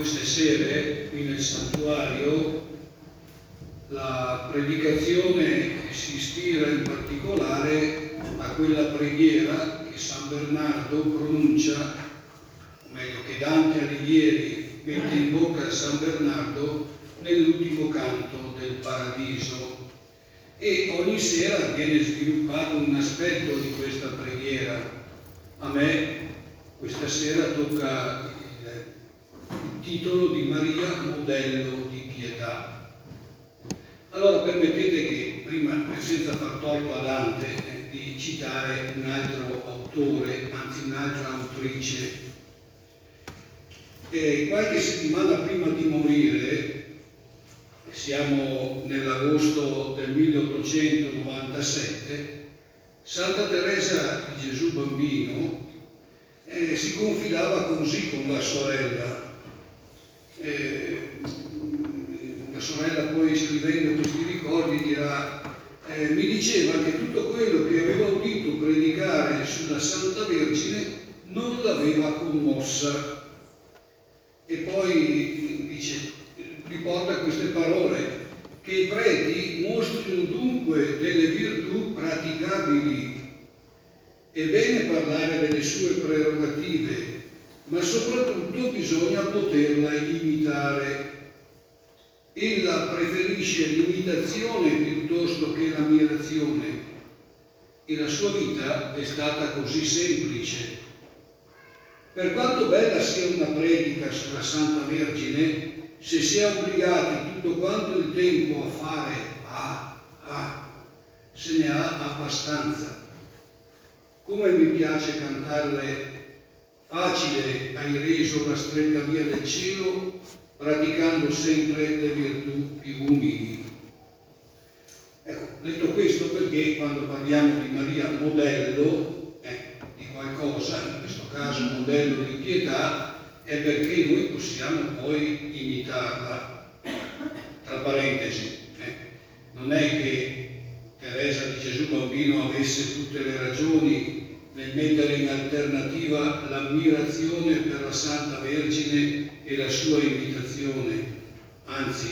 queste sere qui nel santuario la predicazione si ispira in particolare a quella preghiera che San Bernardo pronuncia, o meglio che Dante Alighieri mette in bocca a San Bernardo nell'ultimo canto del Paradiso, e ogni sera viene sviluppato un aspetto di questa preghiera. A me questa sera tocca il titolo di Maria, modello di pietà. Allora permettete che prima, senza far torto a Dante, di citare un altro autore, anzi un'altra autrice. Qualche settimana prima di morire, siamo nell'agosto del 1897, Santa Teresa di Gesù Bambino si confidava così con la sorella. La sorella poi, scrivendo questi ricordi, dirà mi diceva che tutto quello che aveva udito predicare sulla Santa Vergine non l'aveva commossa. E poi dice, riporta queste parole: che i preti mostrino dunque delle virtù praticabili. È bene parlare delle sue prerogative, ma soprattutto bisogna poterla imitare. Ella preferisce l'imitazione piuttosto che l'ammirazione, e la sua vita è stata così semplice. Per quanto bella sia una predica sulla Santa Vergine, se si è obbligati tutto quanto il tempo a fare se ne ha abbastanza. Come mi piace cantarle: facile hai reso la stretta via del cielo, praticando sempre le virtù più umili. Ecco, detto questo, perché quando parliamo di Maria modello di qualcosa, in questo caso modello di pietà, è perché noi possiamo poi imitarla. Tra parentesi, non è che Teresa di Gesù Bambino avesse tutte le ragioni nel mettere in alternativa l'ammirazione per la Santa Vergine e la sua imitazione. Anzi,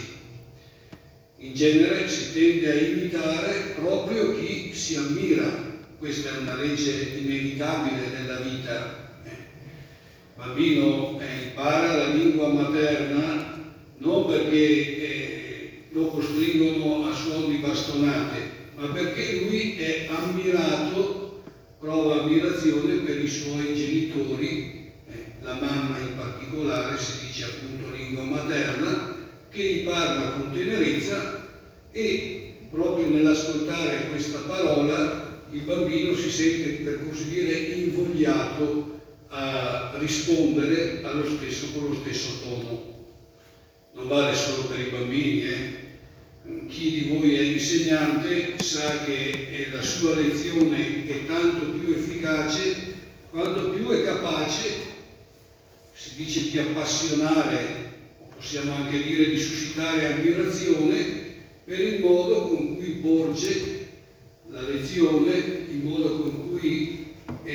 in genere si tende a imitare proprio chi si ammira. Questa è una legge inevitabile della vita. Il bambino impara la lingua materna non perché lo costringono a suon di bastonate, ma perché lui è ammirato, prova ammirazione per i suoi genitori, la mamma in particolare, si dice appunto lingua materna, che gli parla con tenerezza, e proprio nell'ascoltare questa parola il bambino si sente, per così dire, invogliato a rispondere con lo stesso tono. Non vale solo per i bambini, Chi di voi è insegnante sa che la sua lezione è tanto più efficace quanto più è capace, si dice, di appassionare, o possiamo anche dire di suscitare ammirazione per il modo con cui porge la lezione, il modo con cui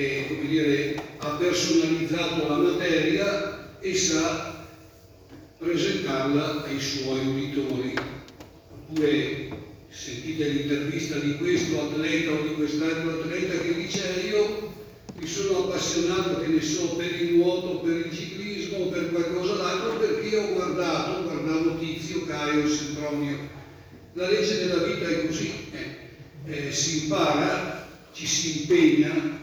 ha personalizzato la materia e sa presentarla ai suoi uditori. Oppure sentite l'intervista di questo atleta o di quest'altro atleta che dice: io mi sono appassionato, che ne so, per il nuoto, per il ciclismo o per qualcosa d'altro perché guardavo Tizio, Caio, Sempronio. La legge della vita è così, si impara, ci si impegna,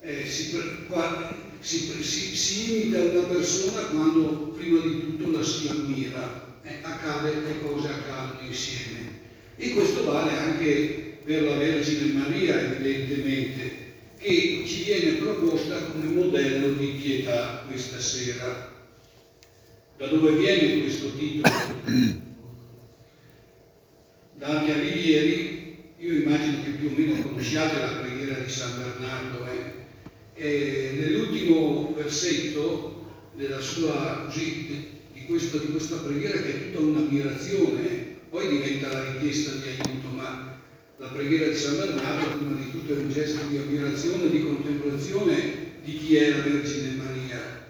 si imita una persona quando prima di tutto la si ammira. Le cose accadono insieme, e questo vale anche per la Vergine Maria, evidentemente, che ci viene proposta come modello di pietà questa sera. Da dove viene questo titolo? Dante Alighieri. Io immagino che più o meno conosciate la preghiera di San Bernardo. Nell'ultimo versetto della sua di questa preghiera, che è tutta un'ammirazione, poi diventa la richiesta di aiuto, ma la preghiera di San Bernardo prima di tutto è un gesto di ammirazione, di contemplazione di chi è la Vergine Maria.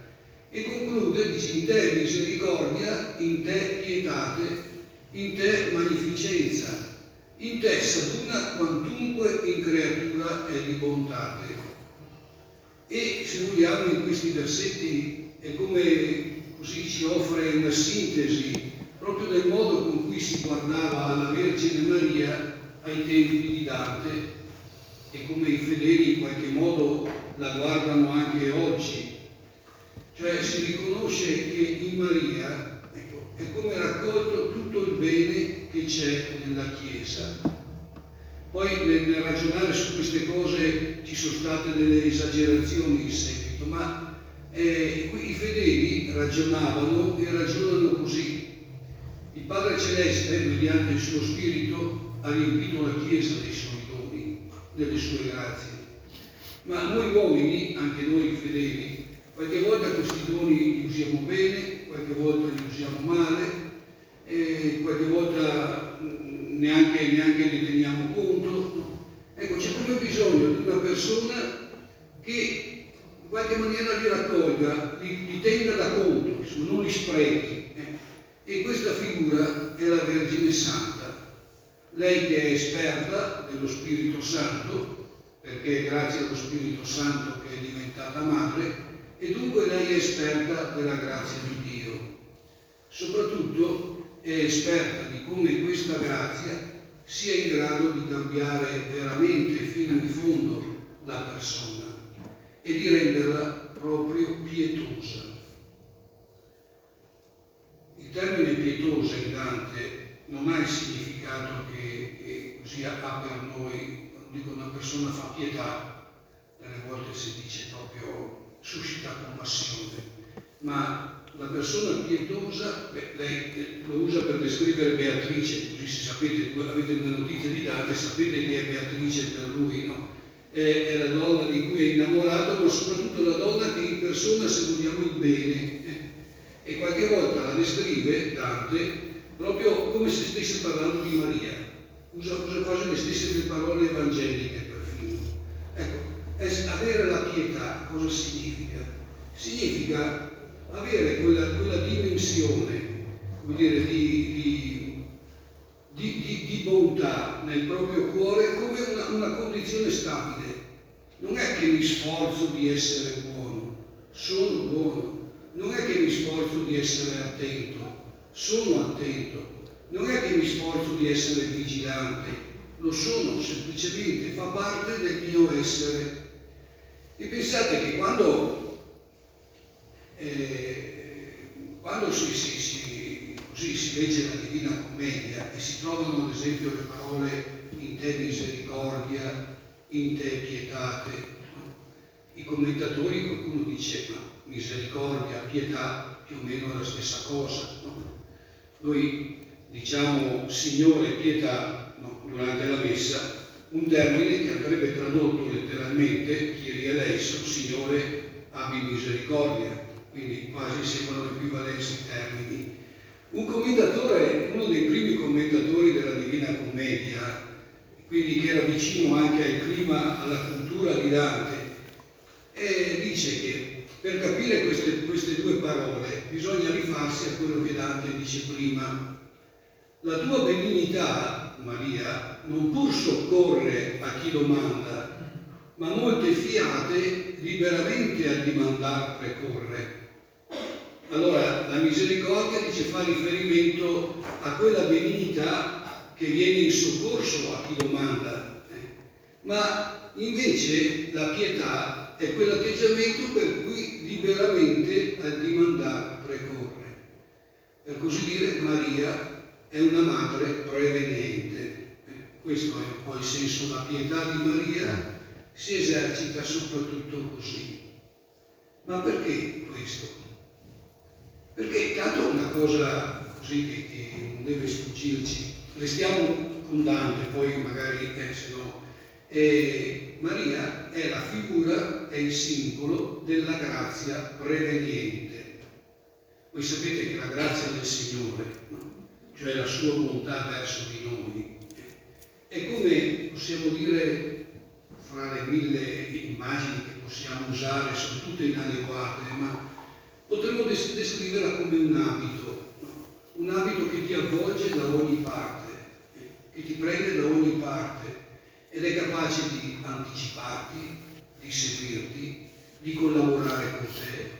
E conclude, dice: in te misericordia, in te pietate, in te magnificenza, in te s'aduna quantunque in creatura è di bontate. E se vogliamo, in questi versetti è come così ci offre una sintesi proprio del modo con cui si guardava alla Vergine Maria ai tempi di Dante e come i fedeli in qualche modo la guardano anche oggi. Cioè si riconosce che in Maria, ecco, è come raccolto tutto il bene che c'è nella Chiesa. Poi nel ragionare su queste cose ci sono state delle esagerazioni in seguito, ma i fedeli ragionavano e ragionano così. Il Padre Celeste, mediante il suo Spirito, ha riempito la Chiesa dei suoi doni, delle sue grazie. Ma noi uomini, anche noi fedeli, qualche volta questi doni li usiamo bene, qualche volta li usiamo male, qualche volta neanche ne teniamo conto. Ecco, c'è proprio bisogno di una persona che in qualche maniera li raccolga, li tenga da conto, insomma, non li sprechi. E questa figura è la Vergine Santa, lei che è esperta dello Spirito Santo, perché è grazie allo Spirito Santo che è diventata madre, e dunque lei è esperta della grazia di Dio. Soprattutto è esperta di come questa grazia sia in grado di cambiare veramente fino in fondo la persona e di renderla proprio pietosa. Il termine pietosa in Dante non ha il significato che così ha per noi. Quando dico una persona fa pietà, delle volte si dice proprio suscita compassione, ma la persona pietosa, lei lo usa per descrivere Beatrice, così se sapete, avete una notizia di Dante, sapete che è Beatrice per lui, no? È la donna di cui è innamorato, ma soprattutto la donna che in persona, se vogliamo, il bene. E qualche volta la descrive Dante proprio come se stesse parlando di Maria, usa quasi le stesse parole evangeliche perfino. Ecco, avere la pietà cosa significa? Significa avere quella dimensione, come dire, di bontà nel proprio cuore come una condizione stabile. Non è che mi sforzo di essere buono, sono buono. Non è che mi sforzo di essere attento, sono attento. Non è che mi sforzo di essere vigilante, lo sono, semplicemente fa parte del mio essere. E pensate che quando si legge la Divina Commedia e si trovano ad esempio le parole in te misericordia, in te pietate, no? I commentatori, qualcuno dice ma misericordia, pietà, più o meno è la stessa cosa, no? Noi diciamo Signore pietà, no, durante la messa, un termine che andrebbe tradotto letteralmente, Kyrie eleison, Signore abbi misericordia, quindi quasi sembrano equivalenti i termini. Un commentatore, uno dei primi commentatori della Divina Commedia, quindi che era vicino anche al clima, alla cultura di Dante, dice che per capire queste due parole bisogna rifarsi a quello che Dante dice prima. La tua benignità, Maria, non pur soccorre a chi domanda, ma molte fiate liberamente al dimandar precorre. Allora la misericordia dice fa riferimento a quella benignità che viene in soccorso a chi domanda, ma invece la pietà è quell'atteggiamento per cui liberamente al dimandar precorre. Per così dire, Maria è una madre prevenente. Questo è un po' il senso, la pietà di Maria si esercita soprattutto così. Ma perché questo? Perché tanto una cosa così che non deve sfuggirci, restiamo con Dante, poi magari se no. Maria è la figura, è il simbolo della grazia preveniente. Voi sapete che la grazia del Signore, no? Cioè la sua bontà verso di noi, è come possiamo dire, fra le mille immagini che possiamo usare, sono tutte inadeguate, ma Potremmo descriverla come un abito, no? Un abito che ti avvolge da ogni parte, che ti prende da ogni parte ed è capace di anticiparti, di seguirti, di collaborare con te,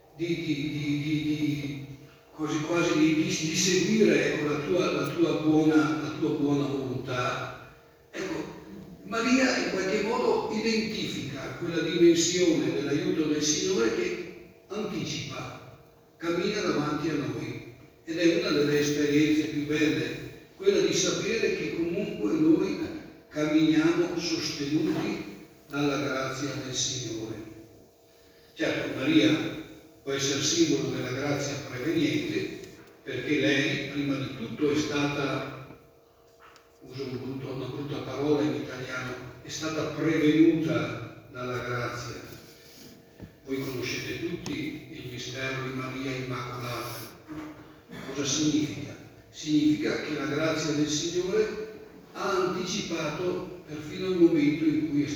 quasi di seguire, ecco, la tua buona volontà. Ecco, Maria in qualche modo identifica quella dimensione dell'aiuto del Signore che anticipa, cammina davanti a noi, ed è una delle esperienze più belle, quella di sapere che comunque noi camminiamo sostenuti dalla grazia del Signore. Certo, Maria può essere simbolo della grazia preveniente, perché lei prima di tutto è stata, uso una brutta parola in italiano, è stata prevenuta dalla grazia. Voi conoscete tutti il mistero di Maria Immacolata. Cosa significa? Significa che la grazia del Signore ha anticipato perfino il momento in cui è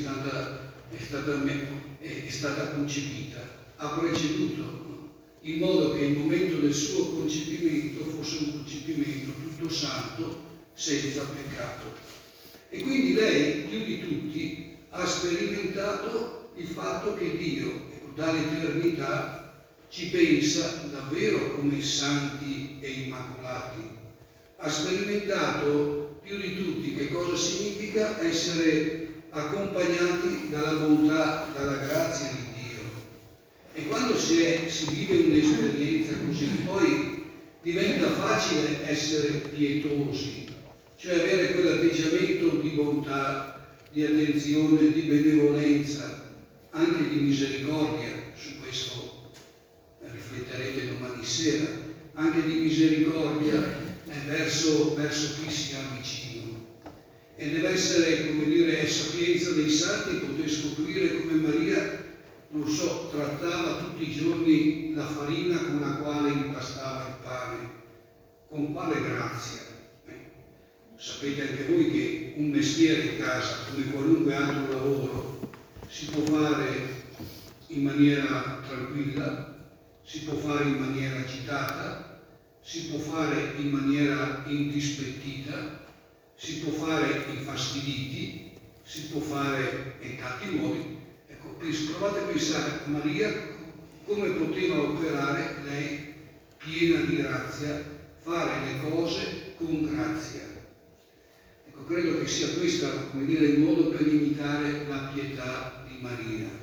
stata concepita, ha preceduto, in modo che il momento del suo concepimento fosse un concepimento tutto santo, senza peccato. E quindi lei, più di tutti, ha sperimentato il fatto che Dio, dall'eternità, ci pensa davvero come santi e immacolati. Ha sperimentato più di tutti che cosa significa essere accompagnati dalla bontà, dalla grazia di Dio. E quando si vive un'esperienza così, poi diventa facile essere pietosi, cioè avere quell'atteggiamento di bontà, di attenzione, di benevolenza, anche di misericordia. Su questo rifletterete domani sera, anche di misericordia verso chi si ha vicino. E deve essere, come dire, è sapienza dei santi poter scoprire come Maria, non so, trattava tutti i giorni la farina con la quale impastava il pane, con quale grazia. Sapete anche voi che un mestiere in casa, come qualunque altro lavoro, si può fare in maniera tranquilla, si può fare in maniera agitata, si può fare in maniera indispettita, si può fare infastiditi, si può fare in tanti modi. Ecco, provate a pensare a Maria come poteva operare lei, piena di grazia, fare le cose con grazia. Ecco, credo che sia questo, come dire, il modo per imitare la pietà di Maria.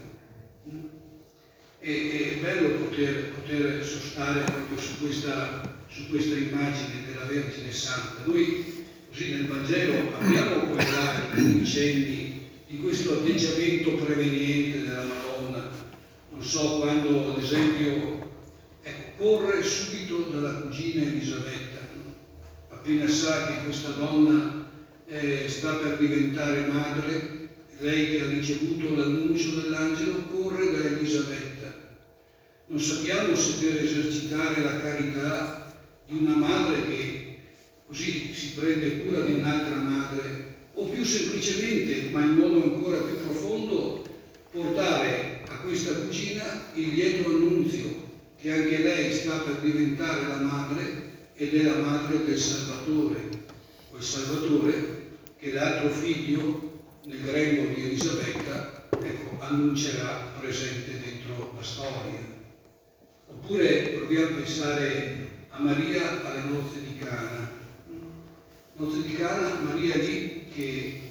È bello poter sostare proprio su questa immagine della Vergine Santa. Noi così nel Vangelo abbiamo quei cenni di questo atteggiamento preveniente della Madonna. Non so, quando ad esempio corre subito dalla cugina Elisabetta, no? Appena sa che questa donna sta per diventare madre, lei che ha ricevuto l'annuncio dell'angelo corre da Elisabetta. Non sappiamo se per esercitare la carità di una madre che così si prende cura di un'altra madre, o più semplicemente, ma in modo ancora più profondo, portare a questa cugina il lieto annunzio che anche lei sta per diventare la madre ed è la madre del Salvatore, quel Salvatore che l'altro figlio nel grembo di Elisabetta, annuncerà presente dentro la storia. Oppure proviamo a pensare a Maria alle nozze di Cana. Nozze di Cana, Maria lì che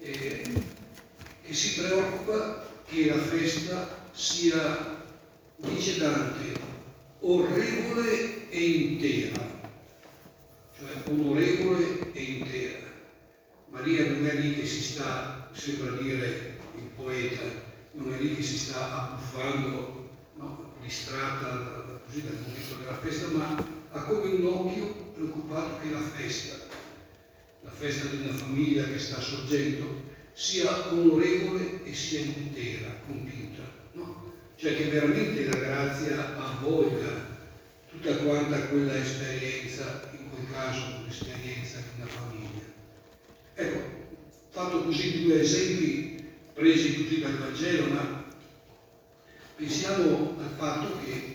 si preoccupa che la festa sia, dice Dante, orrevole e intera, cioè onorevole e intera. Maria non è lì che si sta, sembra dire il poeta, non è lì che si sta abbuffando, no? Distratta così dal momento della festa, ma ha come un occhio preoccupato che la festa di una famiglia che sta sorgendo, sia onorevole e sia intera, compiuta, no? Cioè che veramente la grazia avvolga tutta quanta quella esperienza, in quel caso l'esperienza di una famiglia. Ecco, fatto così due esempi presi tutti dal Vangelo, ma pensiamo al fatto che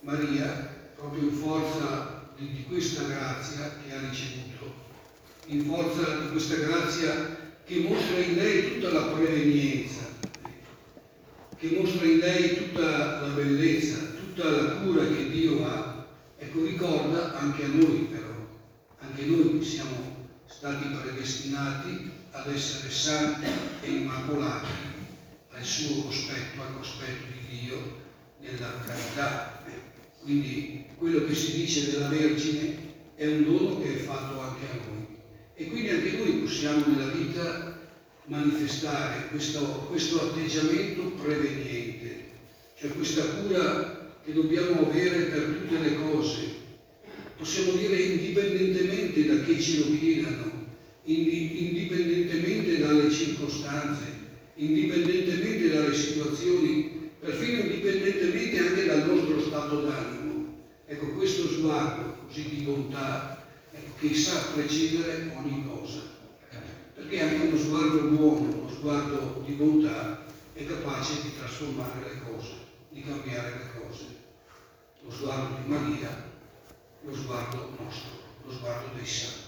Maria, proprio in forza di questa grazia che ha ricevuto, in forza di questa grazia che mostra in lei tutta la prevenienza, che mostra in lei tutta la bellezza, tutta la cura che Dio ha, ecco, ricorda anche a noi però, anche noi siamo stati predestinati ad essere santi e immacolati al suo cospetto, al cospetto di Dio, nella carità. Quindi quello che si dice della Vergine è un dono che è fatto anche a noi. E quindi anche noi possiamo nella vita manifestare questo atteggiamento preveniente, cioè questa cura che dobbiamo avere per tutte le cose. Possiamo dire indipendentemente da chi ce lo chiedano, indipendentemente dalle circostanze, indipendentemente dalle situazioni, perfino indipendentemente anche dal nostro stato d'animo. Ecco, questo sguardo così di bontà, ecco, che sa precedere ogni cosa, perché anche uno sguardo buono, uno sguardo di bontà è capace di trasformare le cose, di cambiare le cose. Lo sguardo di Maria, lo sguardo nostro, lo sguardo dei santi.